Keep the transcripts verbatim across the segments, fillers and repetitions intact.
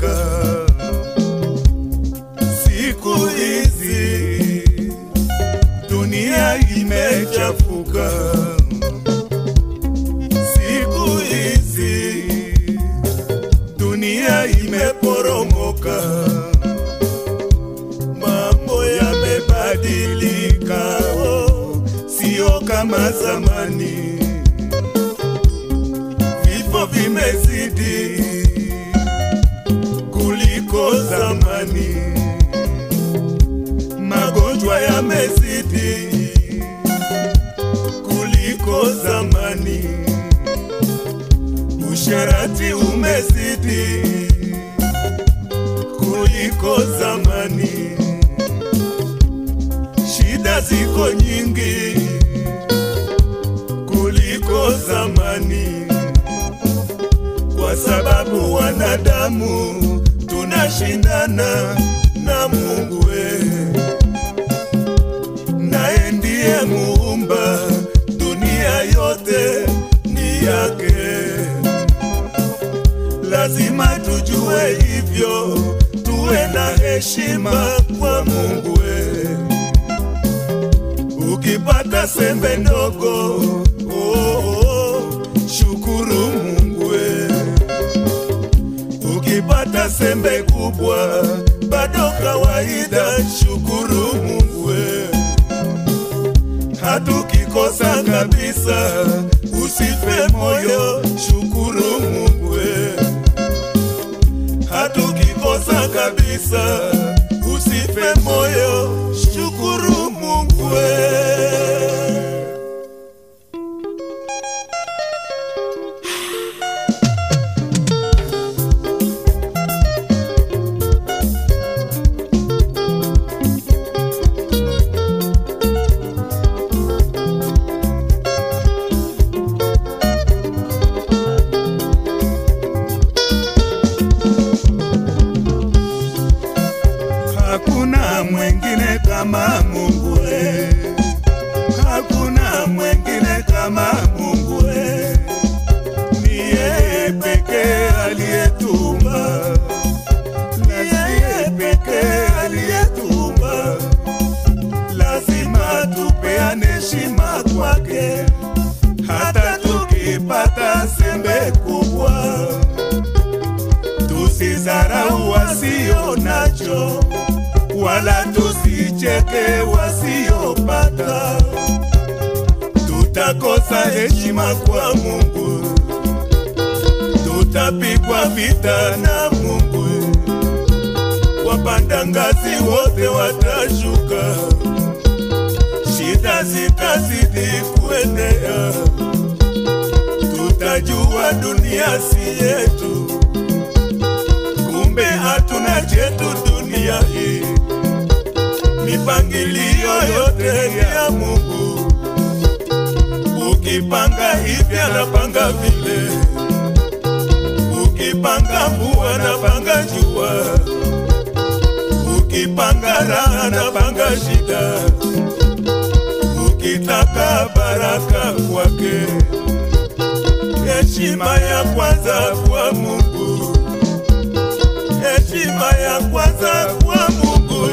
imebadilika siku hizi, dunia imechafuka siku hizi, dunia imeporomoka, mambo yamebadilika, oh, sio kama zamani. Vifo vimezidi kuliko zamani, magonjwa yamezidi kuliko zamani, usherati umezidi kuliko zamani, shida ziko nyingi kuliko zamani, kwa sababu wanadamu tunashindana na Mungu we, naye ndiye muumba, dunia yote ni yake. Lazima tujue hivyo, tuwe na heshima kwa Mungu we. Ukipata sembe ndogo, oh, oh, shukuru Mungu we. Ukipata sembe kubwa, bado kawaida, shukuru Mungu we. Hatukikosa kabisa, usife moyo, shukuru Mungu we. Hatukikosa kabisa, usife moyo, shukuru Mungu we. Hakuna mwengine kama Mungu we, hakuna mwengine kama Mungu we. Ni yeye pekee aliyetumba, ni yeye pekee aliyetumba. Lazima tupeane heshima kwake, hata tukipata sembe kubwa. Tusizarau wasio nacho, wala tusicheke wasiopata. Tutakosa heshima kwa Mungu, tutapigwa vita na Mungu. Wapanda ngazi wote watashuka, shida zitazidi kuenea. Tutajua dunia si yetu, kumbe hatuna chetu dunia hii. Mipangilio yote ya Mungu, ukipanga hivi anapanga vile, ukipanga mvua anapanga jua, ukipanga raha anapanga shida, ukitaka baraka kwake. Heshima ya kwanza kwa Mungu, heshima ya kwanza kwa Mungu.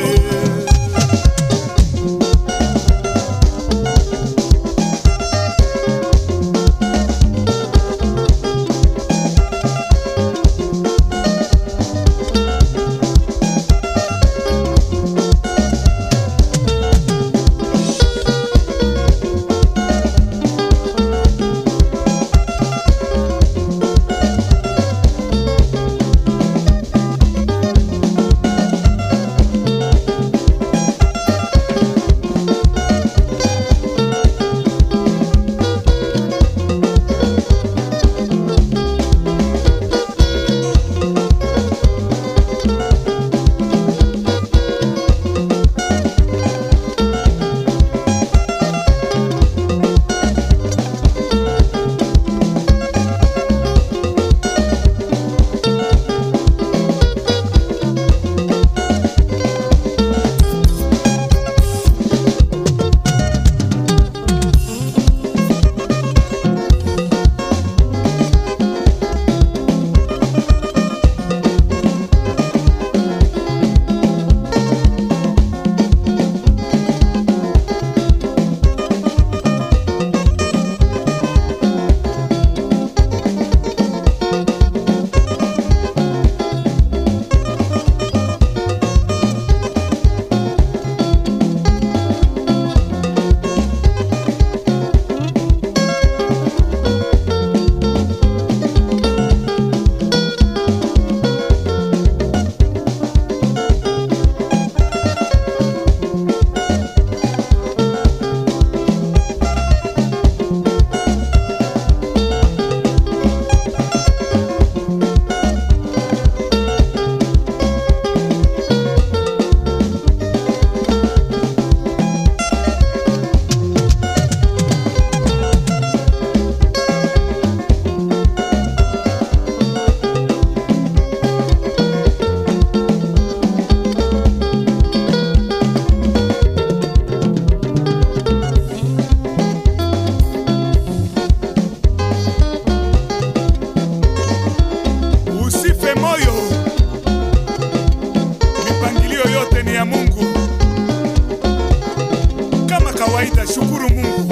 kawaida. Shukuru Mungu.